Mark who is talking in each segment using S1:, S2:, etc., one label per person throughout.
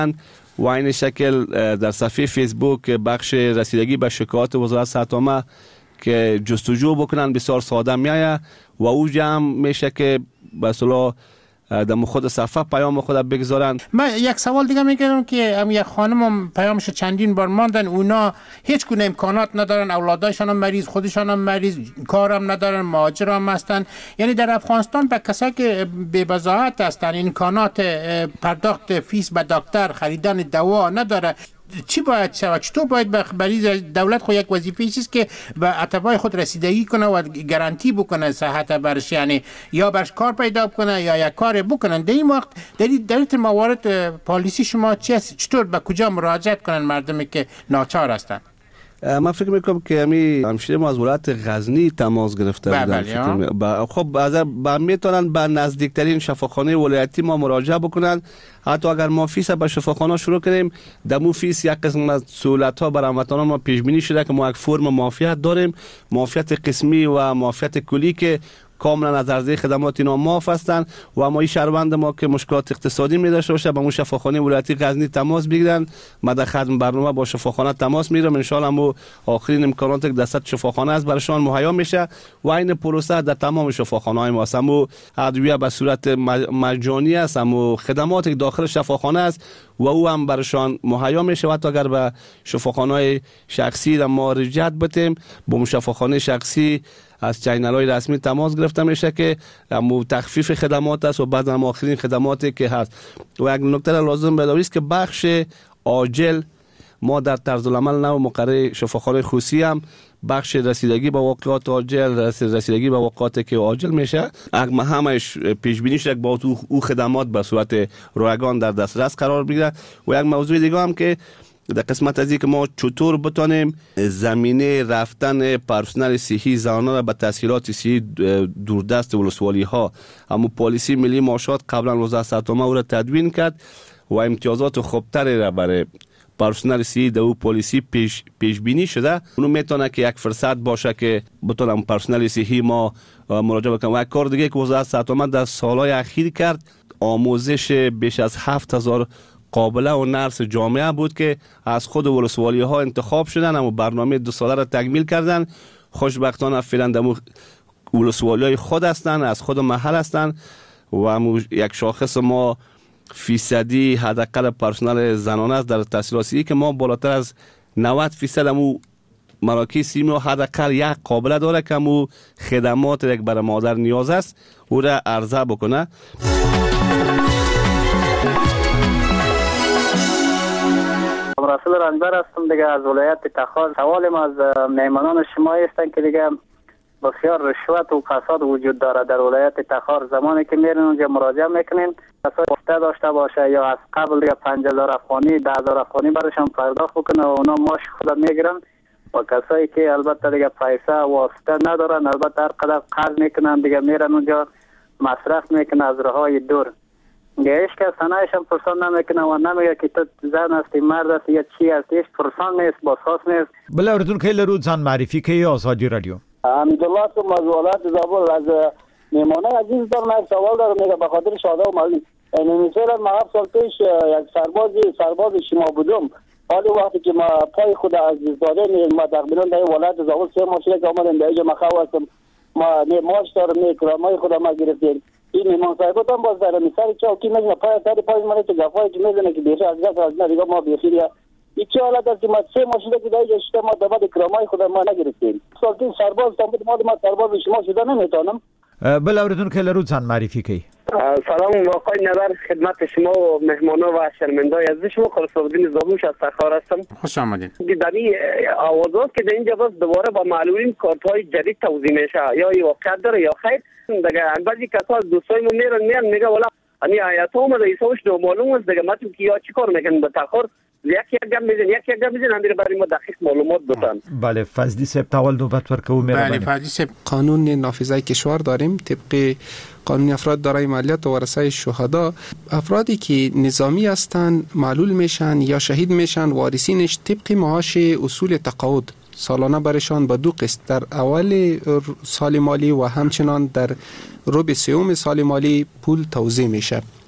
S1: و این شکل در صفحه فیسبوک بخش رسیدگی به شکایات وزارت صحت عامه که جستجو بکنن بسیار ساده میایه و او جمع میشه که به اصطلاح در خود صفحه پیام خود بگذارن.
S2: من یک سوال دیگه میگم که یک خانم پیامش چندین بار ماندن، اونا هیچ گونه امکانات ندارن، اولادایشان هم مریض، خودشان هم مریض، کارم ندارن، مهاجر هم هستن. یعنی در افغانستان به کسایی که بی بضاعت هستن، امکانات پرداخت فیس به دکتر، خریدن دوا نداره، چی باید شود؟ چطور باید برای دولت خود یک وظیفه است که به اتباع خود رسیدگی کنه و گارانتی بکنه صحت برش، یعنی یا برش کار پیدا کنه یا یک کار بکنن. در این وقت در این موارد پالیسی شما چی است؟ چطور به کجا مراجعت کنن مردمی که ناچار هستند؟
S1: من فکر میکنم که همشیره ما از ولایت غزنی تماس گرفته بودن. خب میتونن به نزدیکترین شفاخانه ولایتی ما مراجعه بکنن. حتی اگر ما فیس به شفاخانه شروع کنیم، دمو فیس یک قسم از سهولت ها برای هموطنان ما پیش بینی شده که ما یک فرم معافیت داریم، معافیت قسمی و معافیت کلی که کاملا از عرضه خدمات اینا معاف هستند و ما این شهروند ما که مشکلات اقتصادی می داشته باشه با اون شفاخانه ولایتی غزنی تماس بگیرن. ما در خدمت برنامه با شفاخانه تماس میگیرم، ان شاء الله آخرین امکانات که دست شفاخانه است برایشان مهیا میشه و این پروسه در تمام شفاخانه های ما است. ادویه به صورت مجانی است، خدمات که داخل شفاخانه است و او هم برایشان مهیا میشه. و اگر به شفاخانه شخصی ما رجعت بتیم، با شفاخانه شخصی از چینل‌های رسمی تماس گرفته میشه که تخفیف خدمات است و بعد هم آخرین خدماتی که هست. و یک نکته لازم بدانید است که بخش عاجل ما در طرز العمل نو مقرر شفاخانه خصوصی هم بخش رسیدگی به واقعات عاجل، رسیدگی به واقعاتی که عاجل میشه، اگه همش پیش بینی شده با او خدمات به صورت رایگان در دسترس قرار بگیره. و یک موضوع دیگه هم که در قسمت از که ما چطور بتانیم زمینه رفتن پرسنل صحی زنانه را به تسهیلات صحی دوردست ولسوالی ها، اما پالیسی ملی معاشات قبلا وزارت صحت عامه او را تدوین کرد و امتیازات خوبتری را برای پرسنل صحی در او پالیسی پیش بینی شده. اونو میتونه که یک فرصت باشه که بتونم پرسنل صحی ما مراجعه بکنم. و یک کار دیگه که وزارت صحت عامه در سالهای اخیر کرد، آموزش بیش از 7000 قابله و نرس جامعه بود که از خود ولسوالی ها انتخاب شدن، اما برنامه 2 ساله را تکمیل کردن. خوشبختانه فعلا دمو ولسوالی های خود هستن، از خود محل هستن و یک شاخص ما فیصدی حداقل پرسنل زنانه است در تحصیلاتی که ما بالاتر از 90% امو مراکز سیمی حداقل یک قابله داره که امو خدمات یک برای مادر نیاز است او را عرضه بکنه.
S3: رسول رنجبر هستم دیگه از ولایت تخار. سوالم از مهمانان شما هستن که دیگه بسیار رشوت و فساد وجود داره در ولایت تخار. زمانی که میرین اونجا مراجعه میکنین کسایی گفته داشته باشه یا از قبل دیگه 5000 افغانی 10000 افغانی براشون پرداخت بکنه و اونا ماش خود میگیرن و کسایی که البته دیگه پیسه واسطه ندارن البته هر قدر قرض میکنن دیگه میرن اونجا مصرف میکنن از راههای دور. هیچ کس تنهایش هم پرسان نمیکنه و نمیگه که تو زن هستی مرد هستی یا چی هستی، هیچ پرسان نیست، باساس نیست.
S4: بله اوردون که لرو زن معرفی که آزادی رادیو.
S3: حمدالله تو موضوعات زابل از میمانه عزیز دارم یک سوال دارم میگه به خاطر شاده و مالی. مثلا ما 7 سال پیش یک سرباز شما بودم، حالی وقتی که ما پای خود از زاده ما تقریبا در ولایت زابل 3 ماشین که آمدیم به اینجا مخواستم ما ماش دارم میکرامای خود ما گرفتیم. این میمان صاحبت هم باز داره مثال چاوکی میزنه پای منه که گفایی که میزنه که بیشه از گفت از نریگا ما بیخیر یا این چه حالت است که ما 3 ماشینه که دایی جشته ما دباد کرامای خود ما نگرفتیم. سالتین سرباز تا بود ما سرباز شما شده نمیتونم.
S4: بله اوردون که لرو زن معرفی که
S5: سلام آقای نظر خدمت شما و مهمانا و شرمندای عزیز شما. خالص‌الدین زاهوش از تخار هستم.
S2: خوش آمدید.
S5: در این آوازات که در اینجا باز دوباره با معلولین کارت‌های جدید توضیح میشه یا این واقعیت داره یا خیر. دیگه بعضی کسا از دوستای من میرن میگه والا یعنی آیات اومده ایساوش نو معلوم است دیگه ماتون که یا چیکار میکنن به تخار یکی گام میزنن همین برای ما دقیق معلومات بدن.
S4: بله فضلی سب تاول نوبت ورکو میره.
S2: بله فضلی سب
S6: قانون نافذه کشور داریم طبق قانون افراد دارای مالیات و ورثه شهدا. افرادی که نظامی هستند معلول میشن یا شهید میشن وارثینش طبق معاش اصول تقاعد سالانه برشان به 2 قسط در اول سال مالی و همچنان در ربع سوم سال مالی پول توزیع میشه.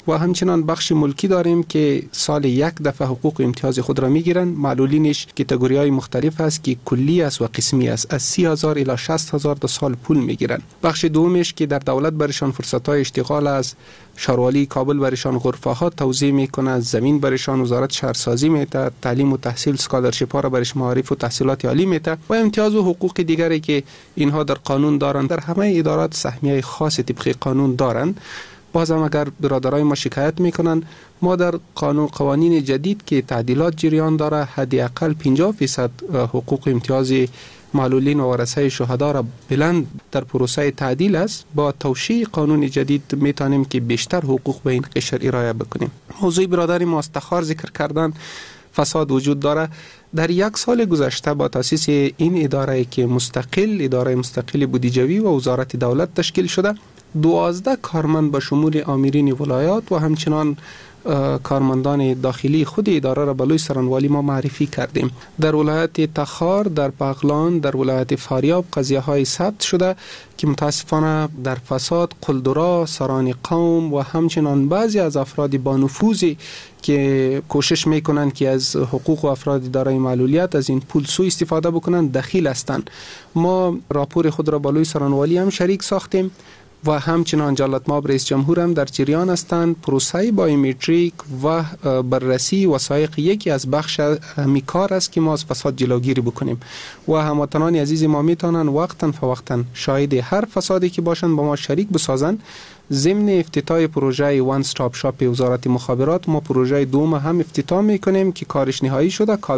S6: و همچنان بخش ملکی داریم که سال یک دفعه حقوق امتیاز خود را میگیرن. معلولینش کاتگوری‌های مختلف است که کلی است و قسمی است، از 30,000 الی 60,000 تا سال پول میگیرن. بخش دومش که در دولت برشان فرصت‌های اشتغال است، شهروالی کابل برشان غرفه‌ها توزیع میکنه، زمین برشان وزارت شهرسازی میده، تعلیم و تحصیل اسکالرشیپ‌ها را برش معارف و تحصیلات عالی میده و امتیاز و حقوق دیگری که اینها در قانون دارند. در همه ادارات سهمیه خاص طبق قانون دارند. بازم اگر برادرای ما شکایت میکنن، ما در قوانین جدید که تعدیلات جریان داره حداقل 50% حقوق امتیاز معلولین و ورثه شهدا را بلند در پروسه تعدیل است. با توشیح قانون جدید میتونیم که بیشتر حقوق به این قشر ارائه بکنیم. موضوع برادر ما استخار ذکر کردن، فساد وجود داره. در یک سال گذشته با تاسیس این اداره که اداره مستقل بودجوی و وزارت دولت تشکیل شده، 12 کارمند به شمول آمرین ولایات و همچنان کارمندان داخلی خود اداره را بلوی سرانوالی ما معرفی کردیم. در ولایت تخار، در بغلان، در ولایت فاریاب قضیه های ثبت شده که متاسفانه در فساد، قلدرا، سران قوم و همچنان بعضی از افراد با نفوذی که کوشش میکنن که از حقوق و افراد دارای معلولیت از این پول سوء استفاده بکنن دخیل هستند. ما راپور خود را بلوی سرانوالی هم شریک ساختیم و همچنان جلالت مآب رئیس جمهور هم در جریان هستند. پروسه بایومتریک و بررسی وثایق یکی از بخش همی کار است که ما از فساد جلوگیری بکنیم و هموطنان عزیز ما میتونن وقتا فوقتا شاهد هر فسادی که باشن با ما شریک بسازن. ضمن افتتاح پروژه وان استاپ شاپ وزارت مخابرات، ما پروژه دوم هم افتتاح میکنیم که کارش نهایی شده. کال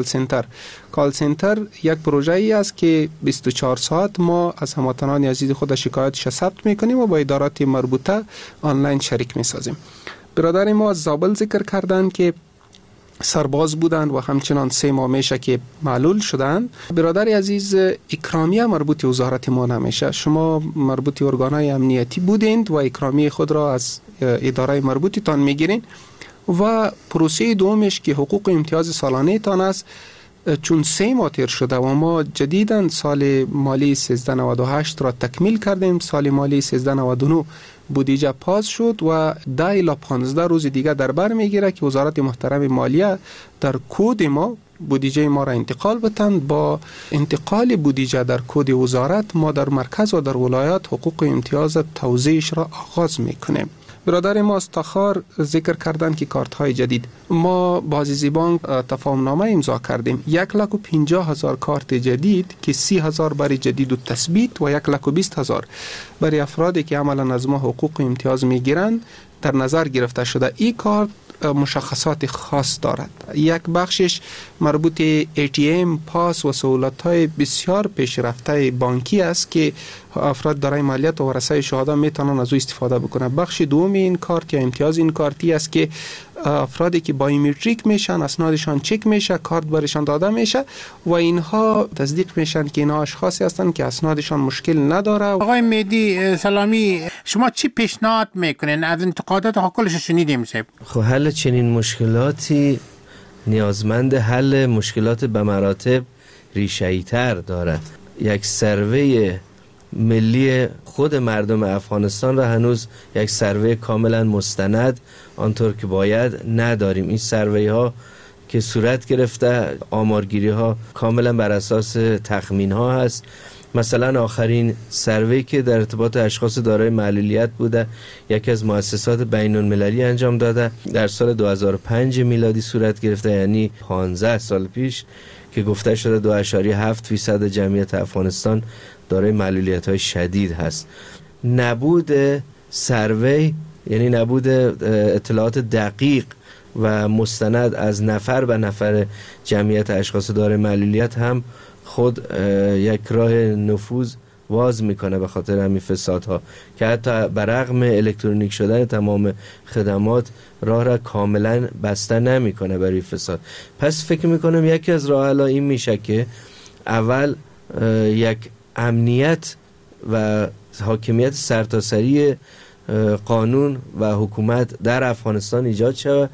S6: سنتر یک پروژه ای است که 24 ساعت ما از هموطنان عزیز خود شکایتش ثبت میکنیم و با ادارات مربوطه آنلاین شریک میسازیم. برادر ما از زابل ذکر کردن که سرباز بودند و همچنان 3 ماه میشه که معلول شدند. برادر عزیز، اکرامیه مربوط وزارت ما نمیشه. شما مربوط ارگانهای امنیتی بودند و اکرامیه خود را از اداره مربوطی تان میگیرین و پروسه دومش که حقوق امتیاز سالانه تان است، چون 3 ماه تیر شده و ما جدیداً سال مالی 1398 را تکمیل کردیم. سال مالی 1399 بودجه پاس شد و 10 الی 15 روز دیگه در بر میگیره که وزارت محترم مالیه در کد ما بودجه ما را انتقال بتن. با انتقال بودجه در کد وزارت ما در مرکز و در ولایات حقوق امتیاز توزیعش را آغاز میکنیم. برادر ما از تخار ذکر کردن که کارت های جدید، ما با عزیزی بانک تفاهم نامه امضا کردیم. 150,000 کارت جدید که 30,000 برای جدید و تثبیت و 120,000 برای افرادی که عملا از ما حقوق امتیاز میگیرند در نظر گرفته شده. این کارت مشخصات خاص دارد. یک بخشش مربوط ATM، پاس و سهولت‌های بسیار پیشرفته بانکی است که افراد دارای مالیات و ورثه شهدا میتونن از او استفاده بکنن. بخش دوم این کارت یا امتیاز این کارتی است که افرادی که بایومتریک میشن، اسنادشان چک میشه، کارت برشان داده میشه و اینها تصدیق میشن که اینها اشخاصی هستند که اسنادشان مشکل نداره.
S2: آقای مهدی سلامی، شما چی پیشنهاد میکنین؟ از انتقادات حقوقش شنیدیم صاحب.
S7: خب حل چنین مشکلاتی نیازمند حل مشکلات به مراتب ریشه‌ای تر دارد. یک سروی ملی خود مردم افغانستان را هنوز یک سروی کاملا مستند آنطور که باید نداریم. این سروی ها که صورت گرفته، آمارگیری ها کاملا بر اساس تخمین ها هست. مثلا آخرین سروی که در ارتباط اشخاص دارای معلولیت بوده، یکی از مؤسسات بین المللی انجام داده، در سال 2005 میلادی صورت گرفته، یعنی 15 سال پیش، که گفته شده 2.7% جمعیت افغانستان دارای معلولیت های شدید هست. نبود سروی یعنی نبود اطلاعات دقیق و مستند از نفر به نفر جمعیت اشخاص دارای معلولیت هم خود یک راه نفوذ واز میکنه به خاطر همین فسادها که حتی برغم الکترونیک شدن تمام خدمات راه را کاملا بسته نمیکنه برای فساد. پس فکر میکنم یکی از راه حل‌ها این میشه که اول یک امنیت و حاکمیت سرتاسری قانون و حکومت در افغانستان ایجاد شود،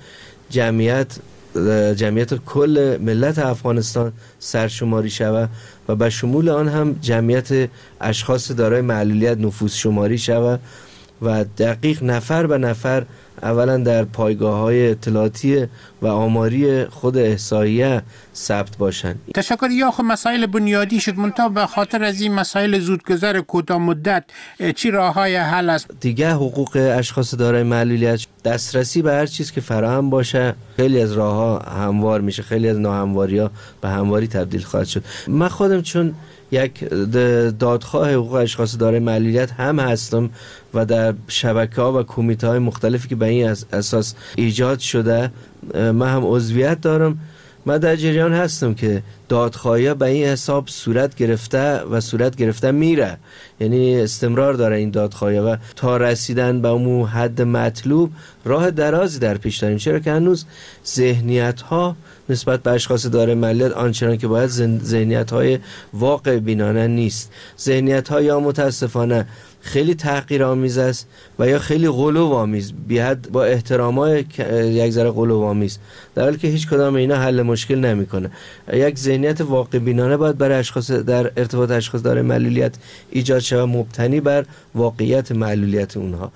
S7: جمعیت کل ملت افغانستان سرشماری شود و به شمول آن هم جمعیت اشخاص دارای معلولیت نفوذ شماری شود و دقیق نفر به نفر اولا در پایگاه‌های اطلاعاتی و آماری خود احصاییه ثبت باشن.
S2: تشکر. یا خب مسائل بنیادی شد، منتها به خاطر از این مسائل زودگذر کوتاه مدت چی راه‌های حل است؟
S7: دیگه حقوق اشخاص دارای معلولیت، دسترسی به هر چیز که فراهم باشه، خیلی از راه‌ها هموار میشه، خیلی از ناهمواری‌ها به همواری تبدیل خواهد شد. من خودم چون یک دادخواه حقوق اشخاص دارای معلولیت هم هستم و در شبکه‌ها و کمیته‌های مختلفی که به این اساس ایجاد شده من هم عضویت دارم، من در جریان هستم که دادخواهی به این حساب صورت گرفته میره، یعنی استمرار داره این دادخواهی و تا رسیدن به اون حد مطلوب راه درازی در پیش داریم، چرا که هنوز ذهنیت ها نسبت به اشخاص دارای معلولیت آنچنان که باید ذهنیت های واقع بینانه نیست. ذهنیت ها یا متاسفانه خیلی تحقیرآمیز است و یا خیلی غلوآمیز، بی حد با احترامای یک ذره غلوآمیز، در حالی که هیچ کدام اینا حل مشکل نمیکنه. یک ذهنیت واقع بینانه باید برای اشخاص در ارتباط اشخاص دارای معلولیت ایجاد شود، مبتنی بر واقعیت معلولیت اونها.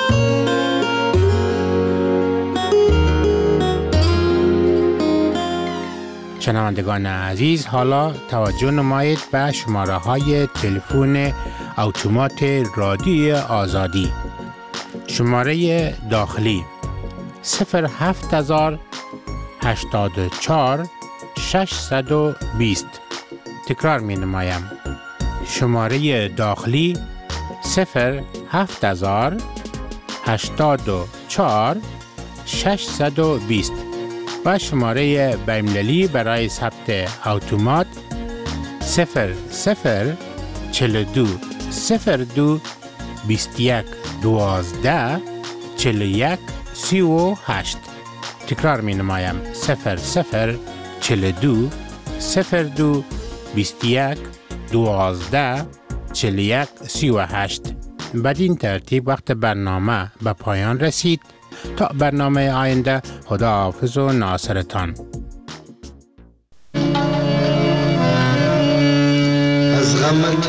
S2: شنوندگان عزیز، حالا توجه نمایید به شماره های تلفن اتومات رادیو آزادی. شماره داخلی 07084 620. تکرار می نمایم. شماره داخلی 07084 620 و شماره بین‌المللی برای ثبت اتومات 0042 02 21 12 41 38. تکرار می نمایم 0042 02 21 12 41 38. بدین ترتیب وقت برنامه به پایان رسید. تا برنامه آینده، خداحافظ و ناصرتان.
S8: از غمت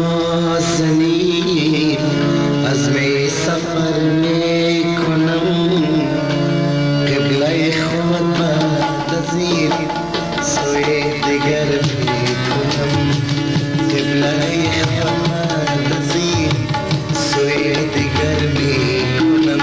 S8: نازنین از می سفر می کنم، قبله خود بعد از این سوی دیگر می کنم، قبله خود بعد از این سوی دیگر می کنم.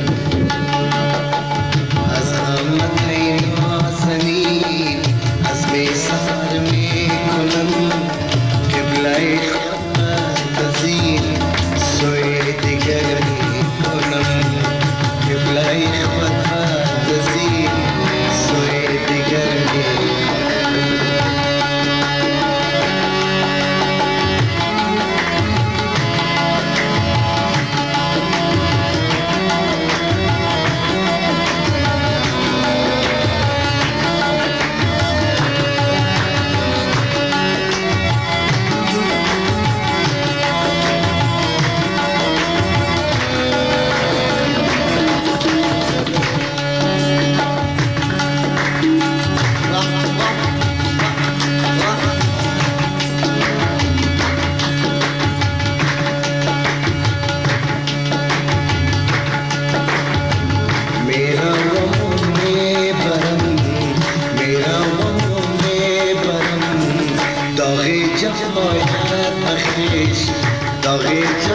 S8: از غمت نازنین از می سفر می کنم، قبله خود بعد از این سوی دیگر می کنم، قبله خود بعد از این سوی دیگر می کنم. داغی